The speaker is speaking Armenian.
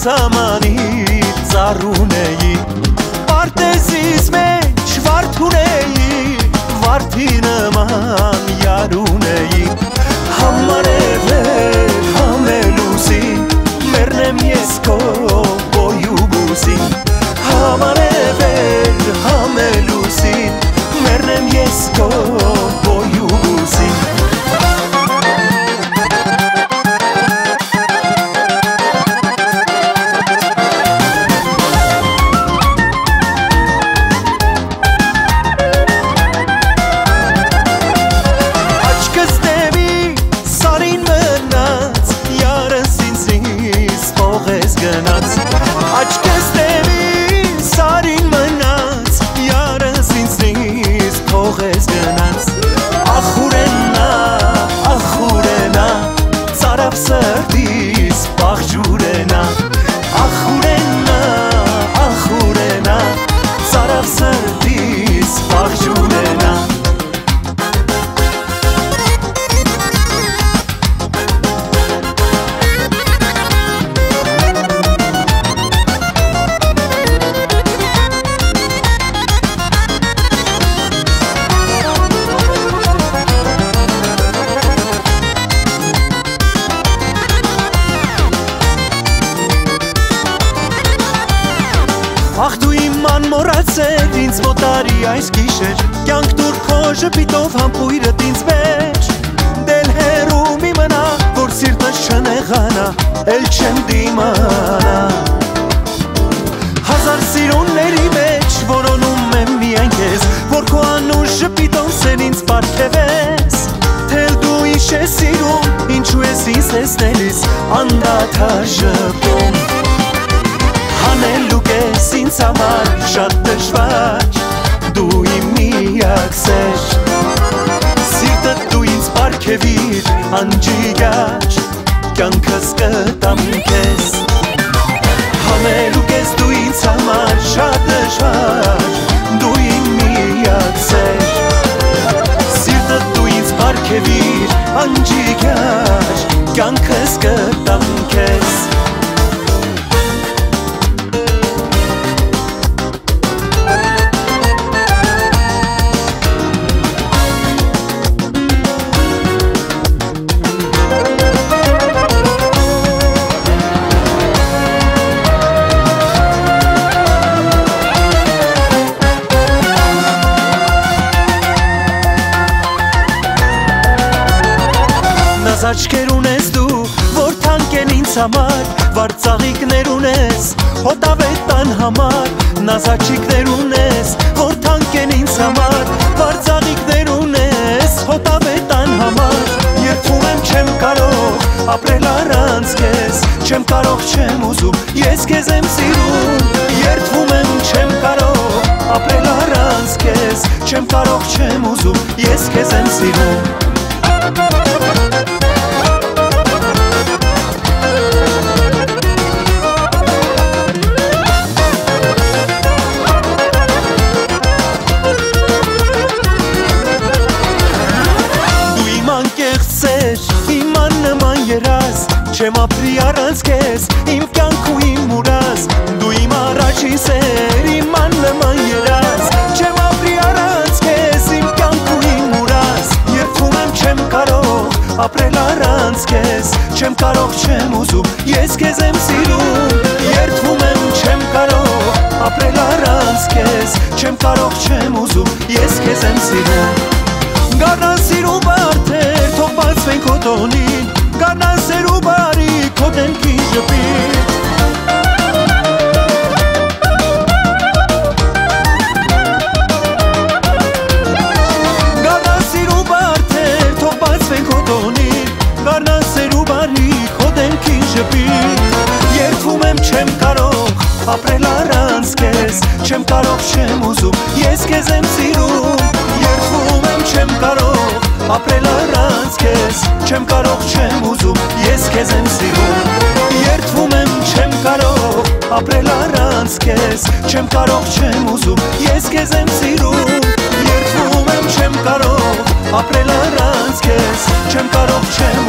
Սամանից ծառուն էի Պարտեզիս մեջ վարդուն էի Վարդի նման յարուն էի Համարևեր համելուսի Մերնեմ ես քո բոյու բուսի Համարևեր համելուսի Մերնեմ ես քո բոյու բուսի Աչքես դեպի սարին մնաց Յարս ինձնից փողես գնաց Ախուրենա Ծարավ սրտիս պաղջուրենա Ախուրենա Ծարավ սրտիս պաղջուրենա Ախ դու իմ անմոռացել ինձ ոտարի այս գիշեր Կյանք դուր քո ժպիտով համբույրդ ինձ մեջ Դել հեռու մի մնա, որ սիրտս չնեղանա Էլ չեմ դիմանա Հազար սիրունների մեջ որոնում եմ միայն քեզ Որ քո անուշ ժպիտով սեն ինձ պարգևես Թել դու ինչ ես սիրում, ինչու ես ինձ տեսնելիս Անդադար ժպտում Հանելուկ ես ինձ համար շատ դժվար Դու իմ միակ սեր Սիրտդ դու ինձ պարգևիր անջիգար Կյանքս կտամ քեզ Հանելուկ ես դու ինձ համար շատ դժվար Դու իմ միակ սեր Սիրտդ դու ինձ պարգևիր անջիգար Կյանքս կտամ քեզ Աչքեր ունես դու, որ թանկ են ինձ համար Վարձաղիկներ ունես, հոտավետան համար Նազաչիկներ ունես, որ թանկ են ինձ համար Վարձաղիկներ ունես, հոտավետան համար Երդվում եմ չեմ կարող, ապրել առանց քեզ Չեմ կարող, չեմ ուզում, ես քեզ եմ սիրում Երդվում եմ չեմ կարող, ապրել առանց քեզ Չեմ կարող, չեմ ուզում, ես քեզ եմ սիրում Չեմ ապրի առանց քեզ, իմ կյանք ու իմ ուրաս Դու իմ առաջին սեր, իմ աննման երաս Չեմ ապրի առանց քեզ, իմ կյանք ու իմ ուրաս Երդվում եմ չեմ կարող, ապրել առանց քեզ Չեմ կարող, չեմ ուզում, ես քեզ եմ սիրում Երդվում եմ չեմ կարող, ապրել առանց քեզ Չեմ կարող, չեմ ուզում, ես քեզ եմ սիրում Գարնան սիրու բարդեր, թող բացվեն քո տոնին Գարնան սեր ու բարի, քո դեմքի ժպիտ Գարնան սիրու բարդեր, թող բացվեն քո տոնին Գարնան սեր ու բարի, քո դեմքի ժպիտ Երդվում եմ չեմ կարող, ապրել առանց քեզ Չեմ կարող, չեմ ուզում, ես քեզ եմ սիրում Երդվում եմ չեմ կարող, ապրել առանց քեզ Չեմ կարող, չեմ ուզում, ես քեզ եմ սիրում Երդվում եմ չեմ կարող, ապրել առանց քեզ Չեմ կարող, չեմ ուզում, ես քեզ եմ սիրում Երդվում եմ չեմ կարող, ապրել առանց քեզ Չեմ կարող, չեմ